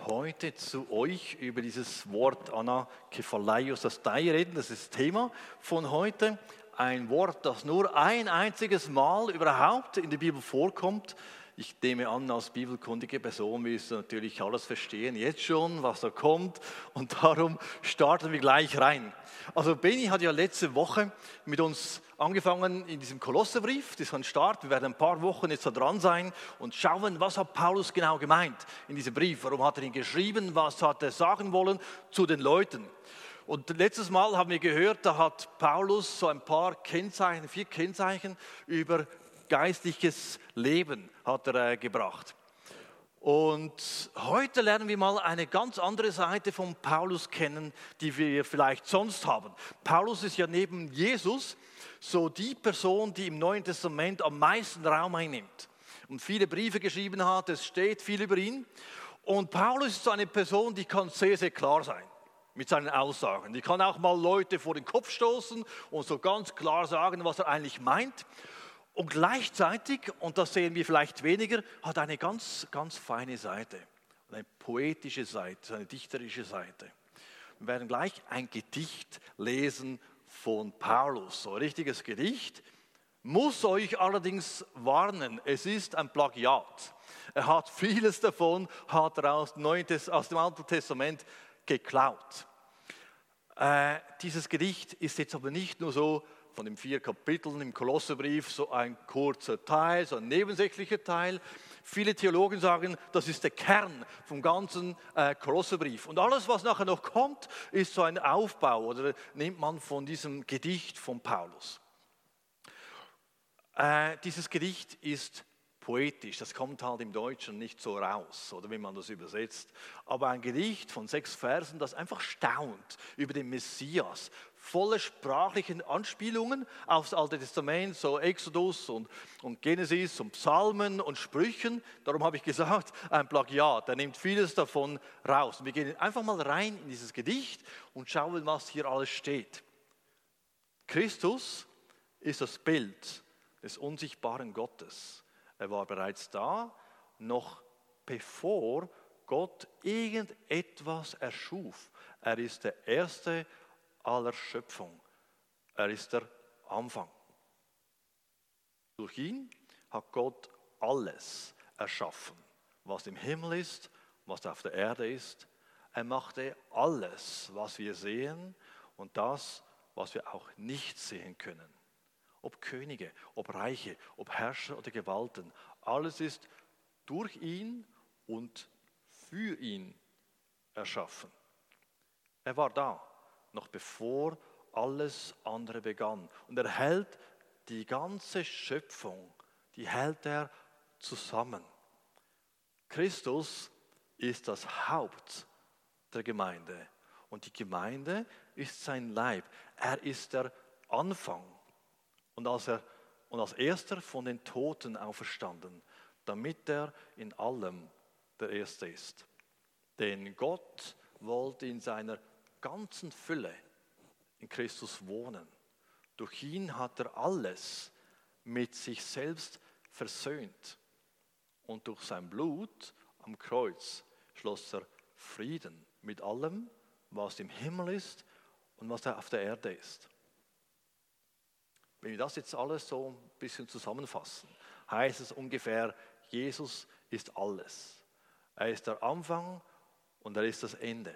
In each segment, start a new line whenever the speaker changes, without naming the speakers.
heute zu euch über dieses Wort Anakephalaiosastai reden. Das ist das Thema von heute. Ein Wort, das nur ein einziges Mal überhaupt in der Bibel vorkommt. Ich nehme an, als bibelkundige Person willst du natürlich alles verstehen, jetzt schon, was da kommt. Und darum starten wir gleich rein. Also Benny hat ja letzte Woche mit uns angefangen in diesem Kolosserbrief. Das ist ein Start. Wir werden ein paar Wochen jetzt da dran sein und schauen, was hat Paulus genau gemeint in diesem Brief. Warum hat er ihn geschrieben? Was hat er sagen wollen zu den Leuten? Und letztes Mal haben wir gehört, da hat Paulus so ein paar Kennzeichen, 4 Kennzeichen über geistliches Leben hat er gebracht. Und heute lernen wir mal eine ganz andere Seite von Paulus kennen, die wir vielleicht sonst haben. Paulus ist ja neben Jesus so die Person, die im Neuen Testament am meisten Raum einnimmt und viele Briefe geschrieben hat, es steht viel über ihn. Und Paulus ist so eine Person, die kann sehr, sehr klar sein mit seinen Aussagen. Die kann auch mal Leute vor den Kopf stoßen und so ganz klar sagen, was er eigentlich meint. Und gleichzeitig, und das sehen wir vielleicht weniger, hat eine ganz, ganz feine Seite, eine poetische Seite, eine dichterische Seite. Wir werden gleich ein Gedicht lesen von Paulus, so ein richtiges Gedicht. Muss euch allerdings warnen, es ist ein Plagiat. Er hat vieles davon, hat er aus dem Alten Testament geklaut. Dieses Gedicht ist jetzt aber nicht nur so, von den 4 Kapiteln im Kolosserbrief so ein kurzer Teil, so ein nebensächlicher Teil. Viele Theologen sagen, das ist der Kern vom ganzen Kolosserbrief. Und alles, was nachher noch kommt, ist so ein Aufbau oder nimmt man von diesem Gedicht von Paulus. Dieses Gedicht ist poetisch, das kommt halt im Deutschen nicht so raus, oder wie man das übersetzt. Aber ein Gedicht von 6 Versen, das einfach staunt über den Messias, voller sprachlichen Anspielungen aufs Alte Testament, so Exodus und Genesis und Psalmen und Sprüchen. Darum habe ich gesagt, ein Plagiat, er nimmt vieles davon raus. Und wir gehen einfach mal rein in dieses Gedicht und schauen, was hier alles steht. Christus ist das Bild des unsichtbaren Gottes. Er war bereits da, noch bevor Gott irgendetwas erschuf. Er ist der Erste aller Schöpfung. Er ist der Anfang. Durch ihn hat Gott alles erschaffen, was im Himmel ist, was auf der Erde ist. Er machte alles, was wir sehen und das, was wir auch nicht sehen können. Ob Könige, ob Reiche, ob Herrscher oder Gewalten. Alles ist durch ihn und für ihn erschaffen. Er war da, noch bevor alles andere begann. Und er hält die ganze Schöpfung, die hält er zusammen. Christus ist das Haupt der Gemeinde. Und die Gemeinde ist sein Leib. Er ist der Anfang. Und als erster von den Toten auferstanden, damit er in allem der Erste ist. Denn Gott wollte in seiner ganzen Fülle in Christus wohnen. Durch ihn hat er alles mit sich selbst versöhnt. Und durch sein Blut am Kreuz schloss er Frieden mit allem, was im Himmel ist und was auf der Erde ist. Wenn wir das jetzt alles so ein bisschen zusammenfassen, heißt es ungefähr, Jesus ist alles. Er ist der Anfang und er ist das Ende.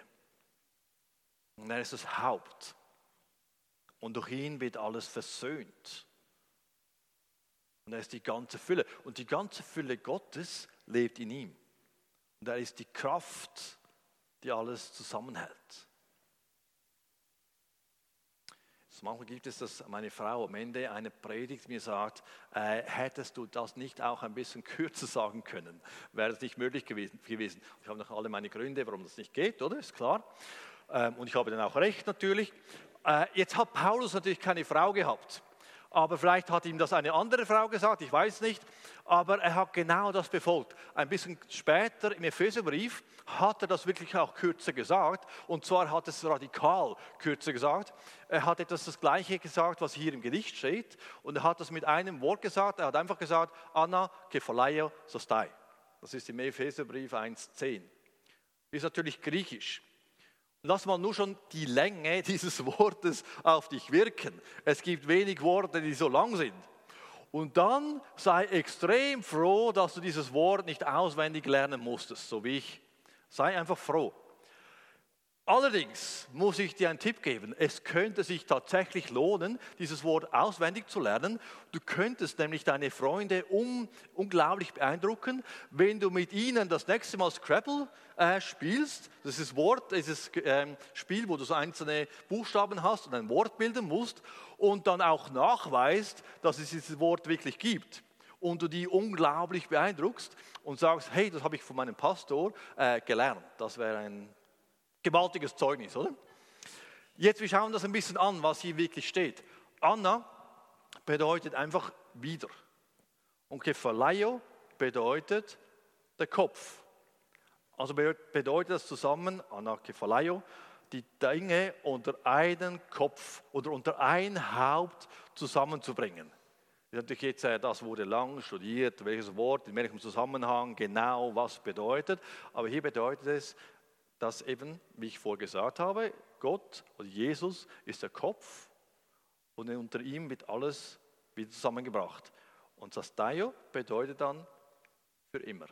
Und er ist das Haupt. Und durch ihn wird alles versöhnt. Und er ist die ganze Fülle. Und die ganze Fülle Gottes lebt in ihm. Und er ist die Kraft, die alles zusammenhält. Manchmal gibt es, dass meine Frau am Ende einer Predigt mir sagt, hättest du das nicht auch ein bisschen kürzer sagen können? Wäre es nicht möglich gewesen? Ich habe noch alle meine Gründe, warum das nicht geht, oder? Ist klar. Und ich habe dann auch recht natürlich. Jetzt hat Paulus natürlich keine Frau gehabt. Aber vielleicht hat ihm das eine andere Frau gesagt, ich weiß nicht. Aber er hat genau das befolgt. Ein bisschen später im Epheserbrief hat er das wirklich auch kürzer gesagt. Und zwar hat es radikal kürzer gesagt. Er hat etwas das Gleiche gesagt, was hier im Gedicht steht. Und er hat das mit einem Wort gesagt. Er hat einfach gesagt, Anakephalaiosastai. Das ist im Epheserbrief 1,10. ist natürlich griechisch. Lass mal nur schon die Länge dieses Wortes auf dich wirken. Es gibt wenig Worte, die so lang sind. Und dann sei extrem froh, dass du dieses Wort nicht auswendig lernen musstest, so wie ich. Sei einfach froh. Allerdings muss ich dir einen Tipp geben. Es könnte sich tatsächlich lohnen, dieses Wort auswendig zu lernen. Du könntest nämlich deine Freunde unglaublich beeindrucken, wenn du mit ihnen das nächste Mal Scrabble spielst. Das ist dieses Spiel, wo du so einzelne Buchstaben hast und ein Wort bilden musst und dann auch nachweist, dass es dieses Wort wirklich gibt. Und du die unglaublich beeindruckst und sagst, hey, das habe ich von meinem Pastor gelernt. Das wäre ein gewaltiges Zeugnis, oder? Jetzt, wir schauen das ein bisschen an, was hier wirklich steht. Anna bedeutet einfach wieder. Und Kephalaio bedeutet der Kopf. Also bedeutet das zusammen, Anna Kephalaio, die Dinge unter einen Kopf oder unter ein Haupt zusammenzubringen. Natürlich jetzt, das wurde lang studiert, welches Wort, in welchem Zusammenhang, genau was bedeutet. Aber hier bedeutet es, dass eben, wie ich vorher gesagt habe, Gott oder Jesus ist der Kopf und unter ihm wird alles wieder zusammengebracht. Und Sastaio bedeutet dann für immer.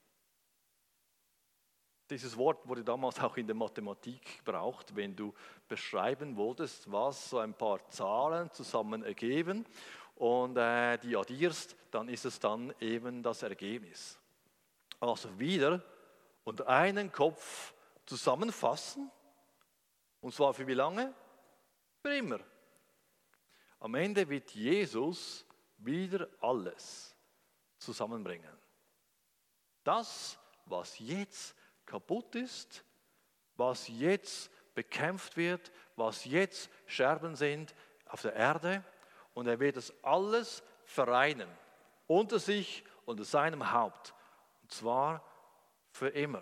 Dieses Wort wurde damals auch in der Mathematik gebraucht, wenn du beschreiben wolltest, was so ein paar Zahlen zusammen ergeben und die addierst, dann ist es dann eben das Ergebnis. Also wieder unter einen Kopf zusammenfassen, und zwar für wie lange? Für immer. Am Ende wird Jesus wieder alles zusammenbringen. Das, was jetzt kaputt ist, was jetzt bekämpft wird, was jetzt Scherben sind auf der Erde, und er wird das alles vereinen, unter sich, unter seinem Haupt, und zwar für immer.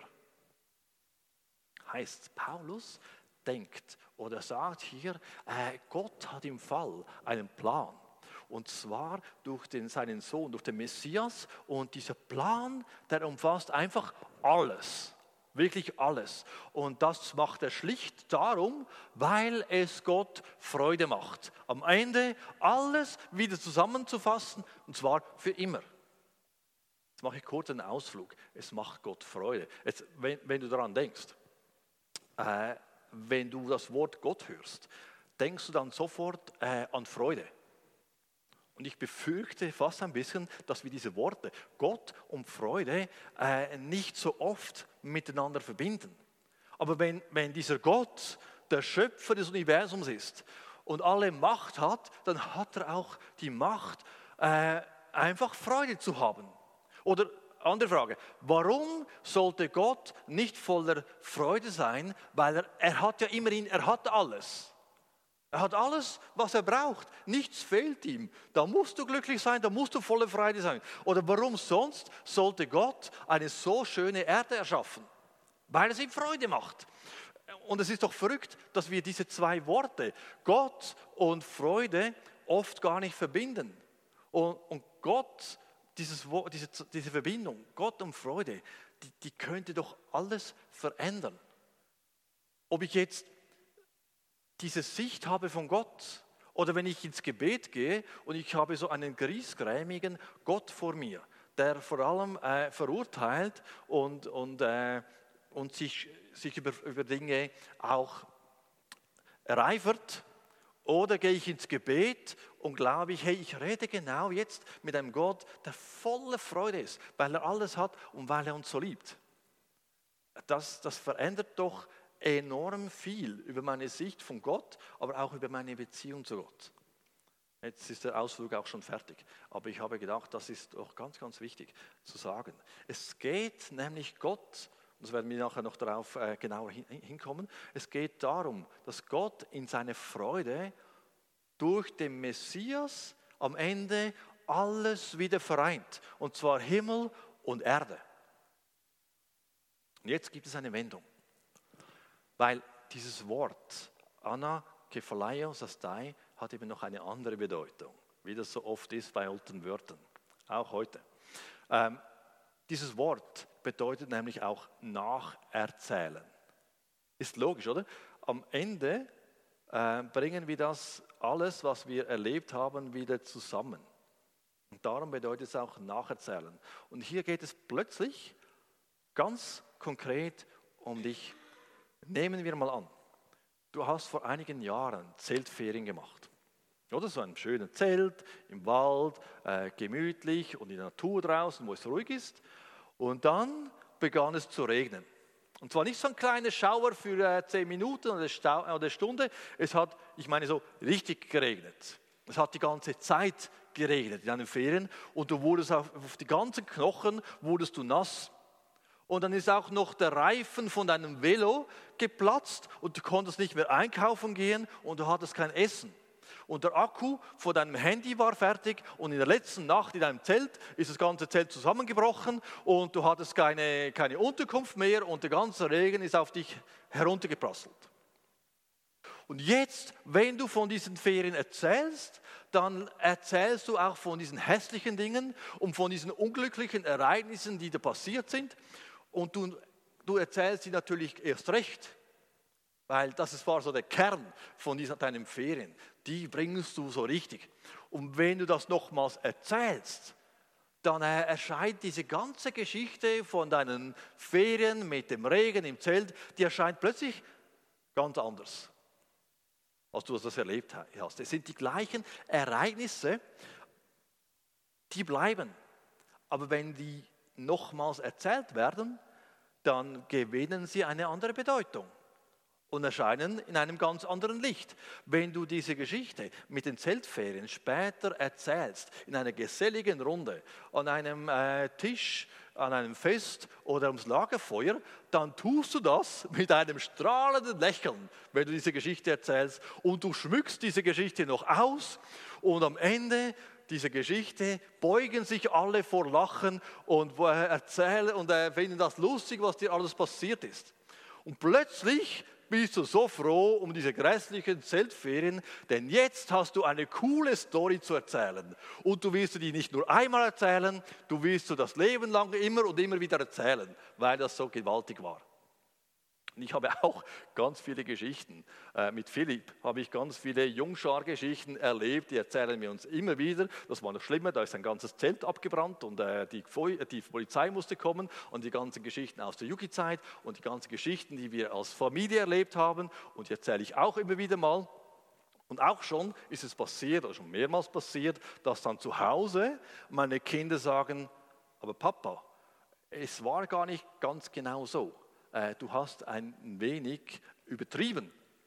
Heißt, Paulus denkt oder sagt hier, Gott hat im Fall einen Plan. Und zwar durch seinen Sohn, durch den Messias. Und dieser Plan, der umfasst einfach alles. Wirklich alles. Und das macht er schlicht darum, weil es Gott Freude macht. Am Ende alles wieder zusammenzufassen, und zwar für immer. Jetzt mache ich kurz einen Ausflug. Es macht Gott Freude. Jetzt, wenn du daran denkst, wenn du das Wort Gott hörst, denkst du dann sofort an Freude. Und ich befürchte fast ein bisschen, dass wir diese Worte Gott und Freude nicht so oft miteinander verbinden. Aber wenn dieser Gott der Schöpfer des Universums ist und alle Macht hat, dann hat er auch die Macht, einfach Freude zu haben. Oder andere Frage, warum sollte Gott nicht voller Freude sein? Weil er hat ja immerhin, er hat alles. Er hat alles, was er braucht. Nichts fehlt ihm. Da musst du glücklich sein, da musst du voller Freude sein. Oder warum sonst sollte Gott eine so schöne Erde erschaffen? Weil es ihm Freude macht. Und es ist doch verrückt, dass wir diese zwei Worte, Gott und Freude, oft gar nicht verbinden. Und Gott, diese Verbindung, Gott und Freude, die könnte doch alles verändern. Ob ich jetzt diese Sicht habe von Gott oder wenn ich ins Gebet gehe und ich habe so einen griesgrämigen Gott vor mir, der vor allem verurteilt und sich über Dinge auch ereifert. Oder gehe ich ins Gebet und glaube ich, hey, ich rede genau jetzt mit einem Gott, der voller Freude ist, weil er alles hat und weil er uns so liebt. Das verändert doch enorm viel über meine Sicht von Gott, aber auch über meine Beziehung zu Gott. Jetzt ist der Ausflug auch schon fertig, aber ich habe gedacht, das ist doch ganz, ganz wichtig zu sagen. Es geht nämlich Gott, das werden wir nachher noch darauf genauer hinkommen. Es geht darum, dass Gott in seine Freude durch den Messias am Ende alles wieder vereint. Und zwar Himmel und Erde. Und jetzt gibt es eine Wendung. Weil dieses Wort Anna Kephalaio Sastai hat eben noch eine andere Bedeutung. Wie das so oft ist bei alten Wörtern. Auch heute. Dieses Wort bedeutet nämlich auch nacherzählen. Ist logisch, oder? Am Ende bringen wir das alles, was wir erlebt haben, wieder zusammen. Und darum bedeutet es auch nacherzählen. Und hier geht es plötzlich ganz konkret um dich. Nehmen wir mal an, du hast vor einigen Jahren Zeltferien gemacht. Oder so ein schönes Zelt im Wald, gemütlich und in der Natur draußen, wo es ruhig ist. Und dann begann es zu regnen. Und zwar nicht so ein kleiner Schauer für 10 Minuten oder eine Stunde. Es hat, so richtig geregnet. Es hat die ganze Zeit geregnet in deinen Ferien. Und du wurdest auf die ganzen Knochen wurdest du nass. Und dann ist auch noch der Reifen von deinem Velo geplatzt und du konntest nicht mehr einkaufen gehen und du hattest kein Essen. Und der Akku von deinem Handy war fertig und in der letzten Nacht in deinem Zelt ist das ganze Zelt zusammengebrochen und du hattest keine Unterkunft mehr und der ganze Regen ist auf dich heruntergeprasselt. Und jetzt, wenn du von diesen Ferien erzählst, dann erzählst du auch von diesen hässlichen Dingen und von diesen unglücklichen Ereignissen, die da passiert sind. Und du erzählst sie natürlich erst recht, weil das war so der Kern von deinen Ferien. Die bringst du so richtig. Und wenn du das nochmals erzählst, dann erscheint diese ganze Geschichte von deinen Ferien mit dem Regen im Zelt, die erscheint plötzlich ganz anders, als du das erlebt hast. Es sind die gleichen Ereignisse, die bleiben. Aber wenn die nochmals erzählt werden, dann gewinnen sie eine andere Bedeutung und erscheinen in einem ganz anderen Licht. Wenn du diese Geschichte mit den Zeltferien später erzählst, in einer geselligen Runde, an einem Tisch, an einem Fest oder ums Lagerfeuer, dann tust du das mit einem strahlenden Lächeln, wenn du diese Geschichte erzählst und du schmückst diese Geschichte noch aus und am Ende dieser Geschichte beugen sich alle vor Lachen und erzählen und finden das lustig, was dir alles passiert ist. Und plötzlich bist du so froh um diese grässlichen Zeltferien, denn jetzt hast du eine coole Story zu erzählen. Und du willst die nicht nur einmal erzählen, du willst du das Leben lang immer und immer wieder erzählen, weil das so gewaltig war. Und ich habe auch ganz viele Geschichten. Mit Philipp habe ich ganz viele Jungschar-Geschichten erlebt, die erzählen wir uns immer wieder. Das war noch schlimmer, da ist ein ganzes Zelt abgebrannt und die Polizei musste kommen und die ganzen Geschichten aus der Jugendzeit und die ganzen Geschichten, die wir als Familie erlebt haben und die erzähle ich auch immer wieder mal. Und auch schon ist es passiert, oder schon mehrmals passiert, dass dann zu Hause meine Kinder sagen, aber Papa, es war gar nicht ganz genau so. Du hast ein wenig übertrieben.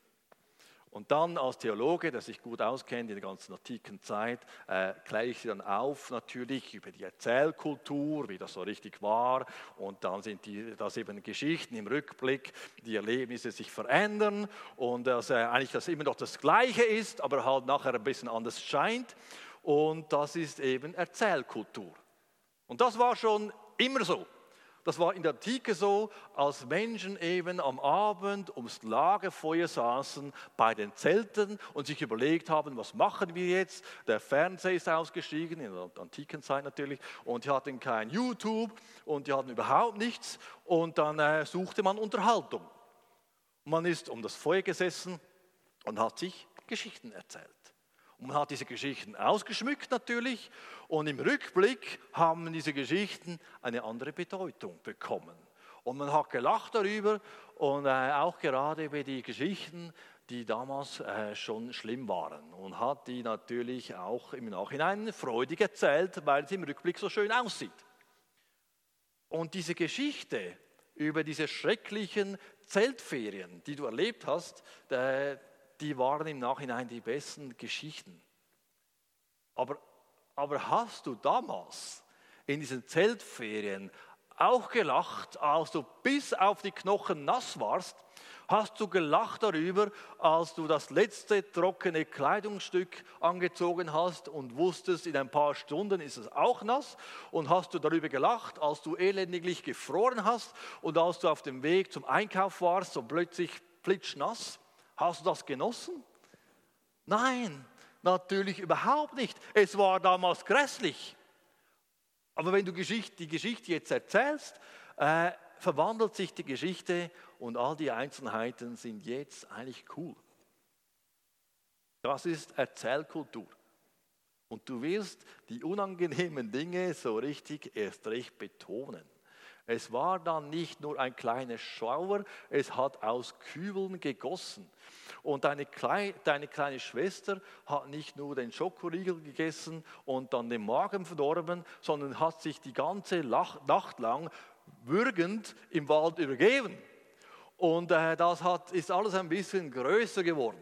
Und dann als Theologe, der sich gut auskennt in der ganzen antiken Zeit, kläre ich sie dann auf natürlich über die Erzählkultur, wie das so richtig war. Und dann sind das eben Geschichten im Rückblick, die Erlebnisse sich verändern und dass eigentlich das immer noch das Gleiche ist, aber halt nachher ein bisschen anders scheint. Und das ist eben Erzählkultur. Und das war schon immer so. Das war in der Antike so, als Menschen eben am Abend ums Lagerfeuer saßen bei den Zelten und sich überlegt haben, was machen wir jetzt? Der Fernseher ist ausgestiegen, in der antiken Zeit natürlich, und die hatten kein YouTube und die hatten überhaupt nichts. Und dann suchte man Unterhaltung. Man ist um das Feuer gesessen und hat sich Geschichten erzählt. Und man hat diese Geschichten ausgeschmückt natürlich und im Rückblick haben diese Geschichten eine andere Bedeutung bekommen. Und man hat gelacht darüber und auch gerade über die Geschichten, die damals schon schlimm waren. Und hat die natürlich auch im Nachhinein freudig erzählt, weil es im Rückblick so schön aussieht. Und diese Geschichte über diese schrecklichen Zeltferien, die du erlebt hast, die waren im Nachhinein die besten Geschichten. Aber hast du damals in diesen Zeltferien auch gelacht, als du bis auf die Knochen nass warst? Hast du gelacht darüber, als du das letzte trockene Kleidungsstück angezogen hast und wusstest, in ein paar Stunden ist es auch nass? Und hast du darüber gelacht, als du elendiglich gefroren hast und als du auf dem Weg zum Einkauf warst, so plötzlich flitschnass? Hast du das genossen? Nein, natürlich überhaupt nicht. Es war damals grässlich. Aber wenn du die Geschichte jetzt erzählst, verwandelt sich die Geschichte und all die Einzelheiten sind jetzt eigentlich cool. Das ist Erzählkultur. Und du wirst die unangenehmen Dinge so richtig erst recht betonen. Es war dann nicht nur ein kleiner Schauer, es hat aus Kübeln gegossen. Und deine kleine Schwester hat nicht nur den Schokoriegel gegessen und dann den Magen verdorben, sondern hat sich die ganze Nacht lang würgend im Wald übergeben. Und ist alles ein bisschen größer geworden.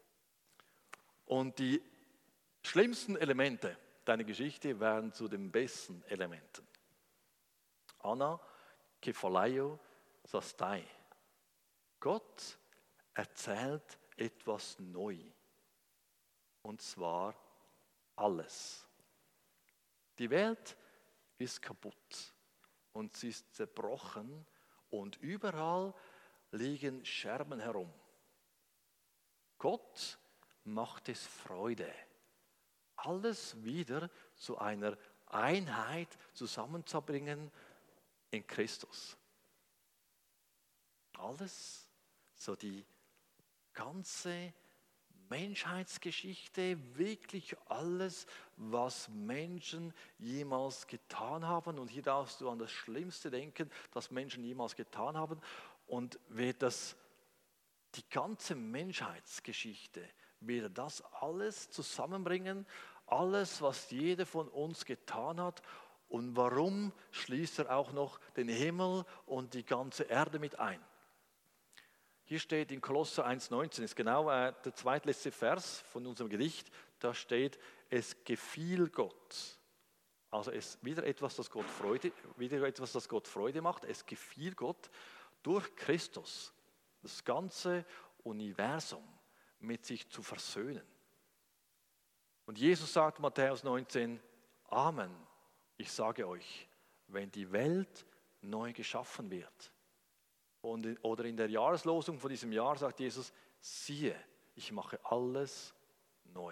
Und die schlimmsten Elemente deiner Geschichte werden zu den besten Elementen. Anna kephalaio sastai. Gott erzählt etwas neu. Und zwar alles. Die Welt ist kaputt und sie ist zerbrochen und überall liegen Scherben herum. Gott macht es Freude, alles wieder zu einer Einheit zusammenzubringen in Christus. Alles, so die ganze Menschheitsgeschichte, wirklich alles, was Menschen jemals getan haben. Und hier darfst du an das Schlimmste denken, das Menschen jemals getan haben. Und wird die ganze Menschheitsgeschichte, wird das alles zusammenbringen, alles, was jeder von uns getan hat. Und warum schließt er auch noch den Himmel und die ganze Erde mit ein? Hier steht in Kolosser 1,19, ist genau der zweitletzte Vers von unserem Gedicht, da steht, es gefiel Gott. Also wieder etwas, das Gott Freude macht. Es gefiel Gott durch Christus, das ganze Universum mit sich zu versöhnen. Und Jesus sagt in Matthäus 19, Amen, ich sage euch, wenn die Welt neu geschaffen wird, oder in der Jahreslosung von diesem Jahr sagt Jesus, siehe, ich mache alles neu.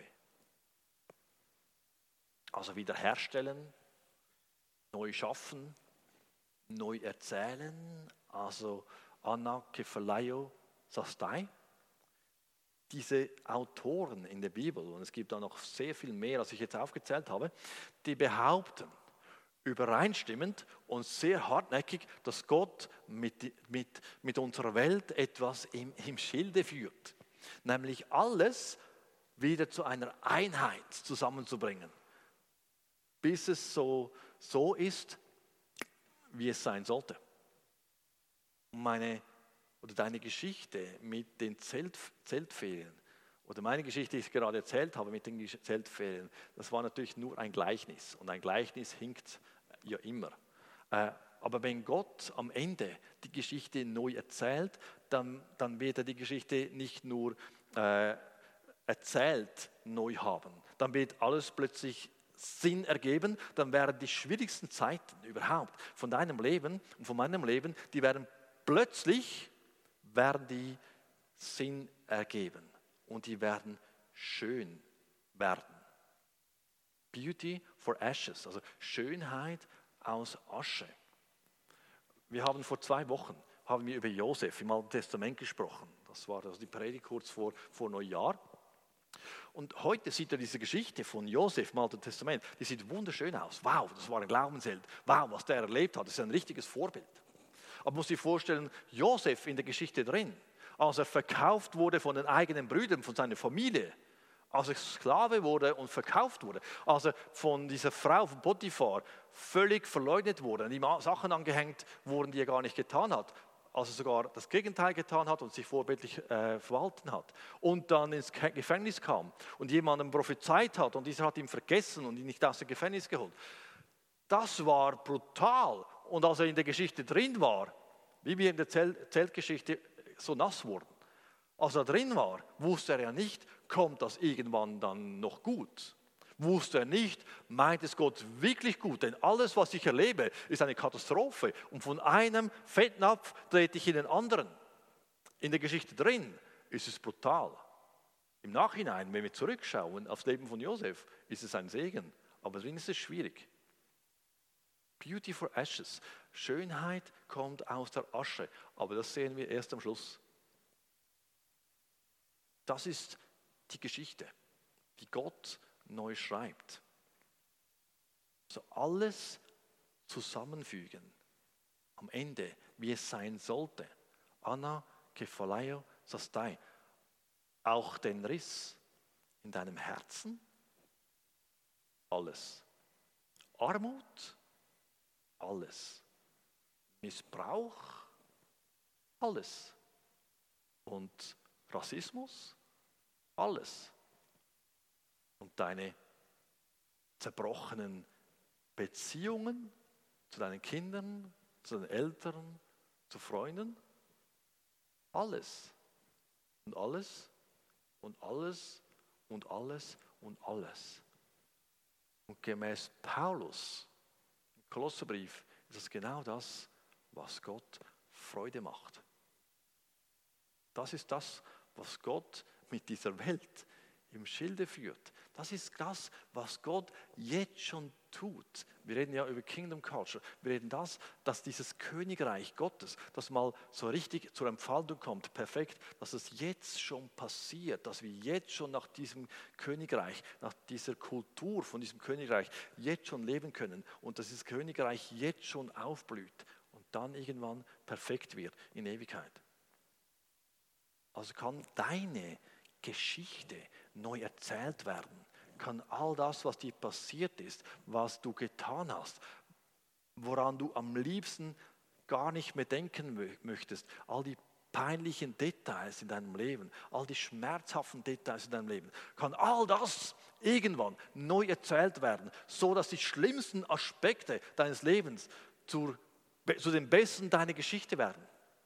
Also wiederherstellen, neu schaffen, neu erzählen, also Anna kephalaio sastai. Diese Autoren in der Bibel, und es gibt da noch sehr viel mehr, als ich jetzt aufgezählt habe, die behaupten, übereinstimmend und sehr hartnäckig, dass Gott mit unserer Welt etwas im Schilde führt. Nämlich alles wieder zu einer Einheit zusammenzubringen. Bis es so ist, wie es sein sollte. Deine Geschichte mit den Zeltferien, oder meine Geschichte, die ich gerade erzählt habe mit den Zeltferien, das war natürlich nur ein Gleichnis. Und ein Gleichnis hinkt ja immer. Aber wenn Gott am Ende die Geschichte neu erzählt, dann wird er die Geschichte nicht nur erzählt neu haben. Dann wird alles plötzlich Sinn ergeben. Dann werden die schwierigsten Zeiten überhaupt von deinem Leben und von meinem Leben, die werden die Sinn ergeben. Und die werden schön werden. Beauty for Ashes, also Schönheit aus Asche. Wir haben vor 2 Wochen über Josef im Alten Testament gesprochen. Das war also die Predigt kurz vor Neujahr. Und heute sieht er diese Geschichte von Josef im Alten Testament, die sieht wunderschön aus. Wow, das war ein Glaubensheld. Wow, was der erlebt hat, das ist ein richtiges Vorbild. Aber man muss sich vorstellen, Josef in der Geschichte drin, als er verkauft wurde von den eigenen Brüdern, von seiner Familie, als er Sklave wurde und verkauft wurde, als er von dieser Frau von Potiphar völlig verleugnet wurde, an ihm Sachen angehängt wurden, die er gar nicht getan hat, als er sogar das Gegenteil getan hat und sich vorbildlich verhalten hat und dann ins Gefängnis kam und jemandem prophezeit hat und dieser hat ihn vergessen und ihn nicht aus dem Gefängnis geholt. Das war brutal. Und als er in der Geschichte drin war, wie wir in der Zeltgeschichte so nass wurden, als er drin war, wusste er ja nicht, kommt das irgendwann dann noch gut? Wusste er nicht, meint es Gott wirklich gut? Denn alles, was ich erlebe, ist eine Katastrophe. Und von einem Fettnapf trete ich in den anderen. In der Geschichte drin ist es brutal. Im Nachhinein, wenn wir zurückschauen aufs Leben von Josef, ist es ein Segen. Aber drin ist es schwierig. Beauty for Ashes. Schönheit kommt aus der Asche. Aber das sehen wir erst am Schluss. Das ist die Geschichte, die Gott neu schreibt. So alles zusammenfügen. Am Ende, wie es sein sollte. Anna kephalaio sastai. Auch den Riss in deinem Herzen. Alles. Armut. Alles. Missbrauch. Alles. Und Rassismus. Alles. Und deine zerbrochenen Beziehungen zu deinen Kindern, zu deinen Eltern, zu Freunden. Alles. Und alles. Und alles. Und alles. Und alles. Und gemäß Paulus im Kolosserbrief ist es genau das, was Gott Freude macht. Das ist das, was Gott mit dieser Welt im Schilde führt. Das ist das, was Gott jetzt schon tut. Wir reden ja über Kingdom Culture. Wir reden dass dieses Königreich Gottes, das mal so richtig zur Entfaltung kommt, perfekt, dass es jetzt schon passiert, dass wir jetzt schon nach diesem Königreich, nach dieser Kultur von diesem Königreich jetzt schon leben können und dass dieses Königreich jetzt schon aufblüht und dann irgendwann perfekt wird in Ewigkeit. Also kann deine Geschichte neu erzählt werden. Kann all das, was dir passiert ist, was du getan hast, woran du am liebsten gar nicht mehr denken möchtest, all die peinlichen Details in deinem Leben, all die schmerzhaften Details in deinem Leben, kann all das irgendwann neu erzählt werden, so dass die schlimmsten Aspekte deines Lebens zu dem Besten deiner Geschichte werden.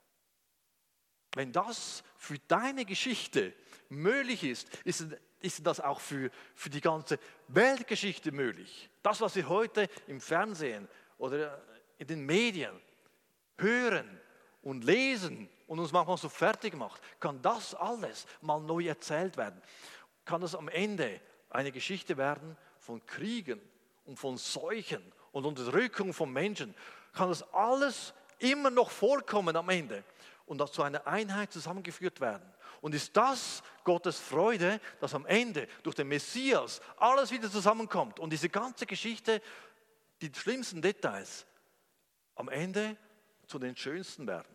Wenn das für deine Geschichte möglich ist das auch für die ganze Weltgeschichte möglich. Das, was wir heute im Fernsehen oder in den Medien hören und lesen und uns manchmal so fertig macht, kann das alles mal neu erzählt werden. Kann das am Ende eine Geschichte werden von Kriegen und von Seuchen und Unterdrückung von Menschen. Kann das alles immer noch vorkommen am Ende und zu einer Einheit zusammengeführt werden. Und ist das Gottes Freude, dass am Ende durch den Messias alles wieder zusammenkommt und diese ganze Geschichte, die schlimmsten Details, am Ende zu den schönsten werden?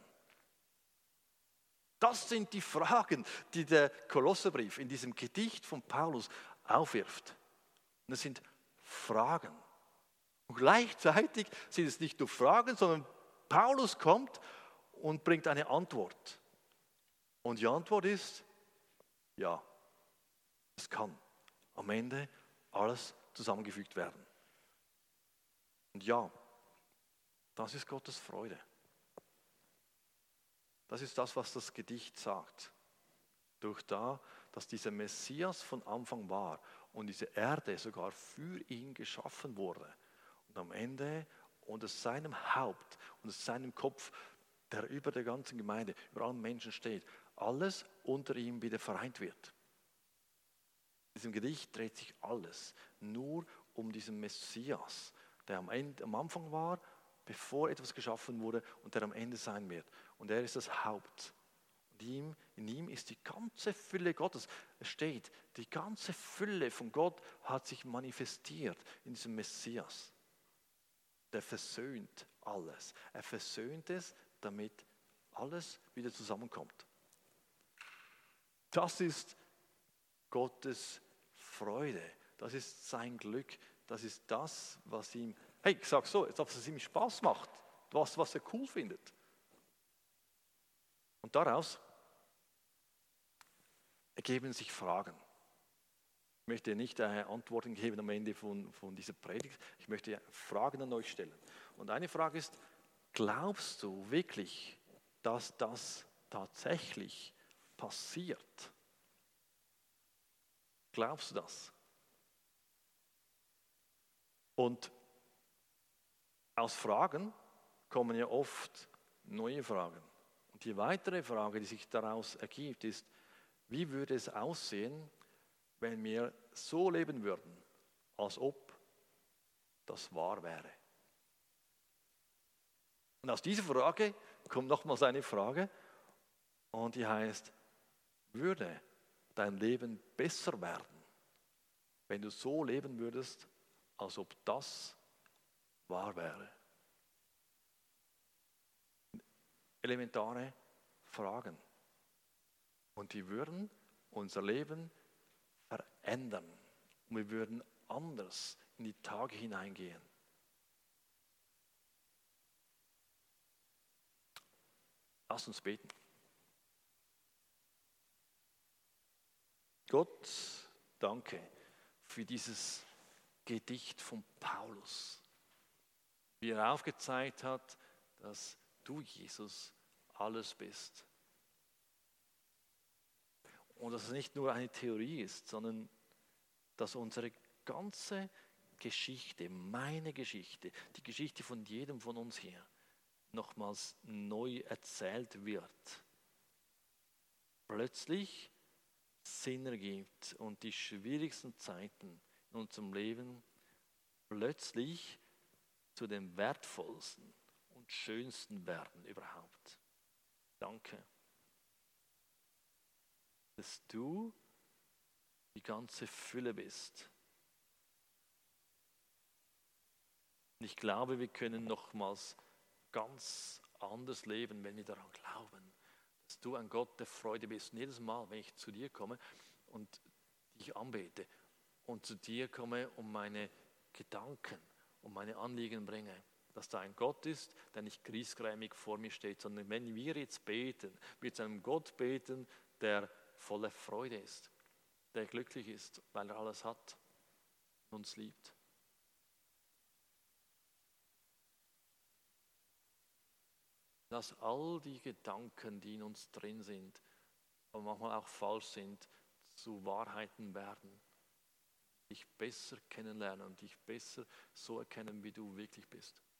Das sind die Fragen, die der Kolosserbrief in diesem Gedicht von Paulus aufwirft. Und es sind Fragen. Und gleichzeitig sind es nicht nur Fragen, sondern Paulus kommt und bringt eine Antwort. Und die Antwort ist, ja, es kann am Ende alles zusammengefügt werden. Und ja, das ist Gottes Freude. Das ist das, was das Gedicht sagt. Dass dieser Messias von Anfang war und diese Erde sogar für ihn geschaffen wurde. Und am Ende unter seinem Haupt, unter seinem Kopf, der über der ganzen Gemeinde, über allen Menschen steht, alles unter ihm wieder vereint wird. In diesem Gedicht dreht sich alles nur um diesen Messias, der am Anfang war, bevor etwas geschaffen wurde und der am Ende sein wird. Und er ist das Haupt. Und in ihm ist die ganze Fülle Gottes. Es steht, die ganze Fülle von Gott hat sich manifestiert in diesem Messias. Der versöhnt alles. Er versöhnt es, damit alles wieder zusammenkommt. Das ist Gottes Freude. Das ist sein Glück. Das ist das, was ihm, ich sage so, dass es ihm Spaß macht. Was er cool findet. Und daraus ergeben sich Fragen. Ich möchte nicht Antworten geben am Ende von dieser Predigt. Ich möchte Fragen an euch stellen. Und eine Frage ist, glaubst du wirklich, dass das tatsächlich passiert? Glaubst du das? Und aus Fragen kommen ja oft neue Fragen. Und die weitere Frage, die sich daraus ergibt, ist, wie würde es aussehen, wenn wir so leben würden, als ob das wahr wäre? Und aus dieser Frage kommt nochmals eine Frage und die heißt, würde dein Leben besser werden, wenn du so leben würdest, als ob das wahr wäre? Elementare Fragen. Und die würden unser Leben verändern. Und wir würden anders in die Tage hineingehen. Lass uns beten. Gott, danke für dieses Gedicht von Paulus, wie er aufgezeigt hat, dass du, Jesus, alles bist. Und dass es nicht nur eine Theorie ist, sondern dass unsere ganze Geschichte, meine Geschichte, die Geschichte von jedem von uns hier, nochmals neu erzählt wird. Plötzlich Sinn ergibt und die schwierigsten Zeiten in unserem Leben plötzlich zu den wertvollsten und schönsten werden überhaupt. Danke, dass du die ganze Fülle bist. Und ich glaube, wir können nochmals ganz anders leben, wenn wir daran glauben, dass du ein Gott der Freude bist. Und jedes Mal, wenn ich zu dir komme und dich anbete und zu dir komme und meine Gedanken und meine Anliegen bringe, dass da ein Gott ist, der nicht griesgrämig vor mir steht, sondern wenn wir jetzt beten, wir zu einem Gott beten, der voller Freude ist, der glücklich ist, weil er alles hat und uns liebt. Dass all die Gedanken, die in uns drin sind, aber manchmal auch falsch sind, zu Wahrheiten werden. Dich besser kennenlernen und dich besser so erkennen, wie du wirklich bist.